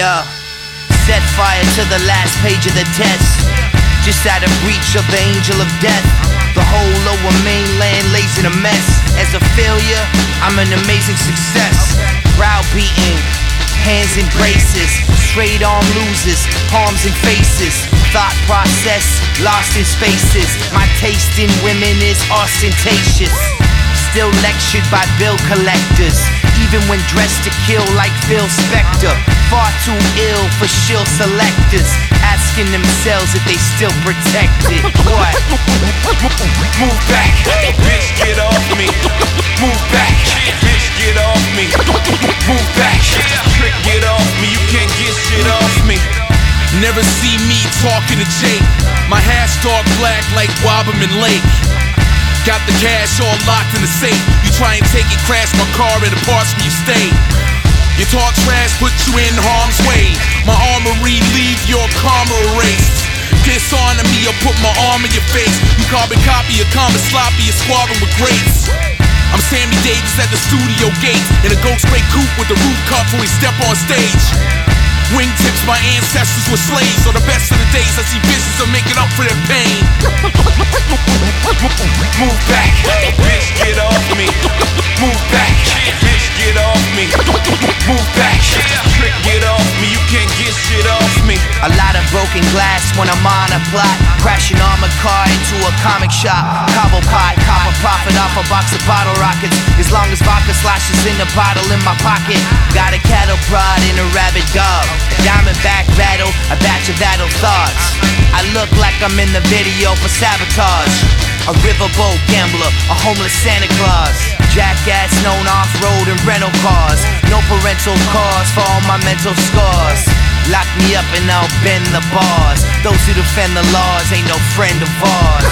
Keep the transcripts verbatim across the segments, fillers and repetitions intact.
Yeah, set fire to the last page of the test. Just out of reach of the angel of death. The whole lower mainland lays in a mess. As a failure, I'm an amazing success. Browbeating, hands in braces, straight arm losers, palms in faces. Thought process, lost in spaces. My taste in women is ostentatious. Still lectured by bill collectors, even when dressed to kill like Phil Spector. Far too ill for shill selectors, asking themselves if they still protected. What? Move back, bitch, get off me. Move back, bitch, get off me. Move back, trick, get off me. You can't get shit off me. Never see me talking to Jake. My hair's dark black like Wabaman Lake. Got the cash all locked in the safe. You try and take it, crash my car in the parts where you stay. You talk trash, put you in harm's way. My armory, leave your karma erased. Dishonor me, I'll put my arm in your face. You carbon copy, you're common sloppy, you're squabbling with greats. I'm Sammy Davis at the studio gates, in a ghost gray coupe with the roof cut when we step on stage. Wingtips, my ancestors were slaves. On the best of the days, I see visions of making up for their pain. Move back, bitch, get off me. Move back, bitch, get off me. Move back, trick, get off me. You can't get shit off me. A lot of broken glass when I'm on a plot. Crash an armored car into a comic shop. Cobble pot, copper profit off a box of bottle rockets. As long as vodka sloshes in the bottle in my pocket. Got a cattle prod and a rabid dog. Diamondback battle, a batch of idle thoughts. I look like I'm in the video for Sabotage. A riverboat gambler, a homeless Santa Claus. Jackass known off-road and rental cars. No parental cars for all my mental scars. Lock me up and I'll bend the bars. Those who defend the laws ain't no friend of ours.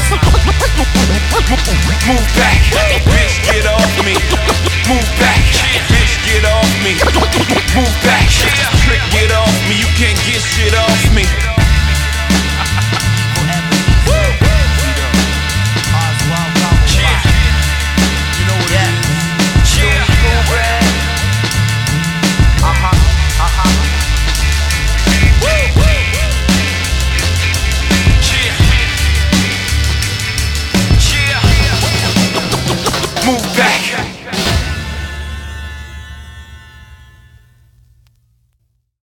Move back, bitch, get off me. Move back, bitch, get off me. Move back, trick, get off me. You can't get shit off me.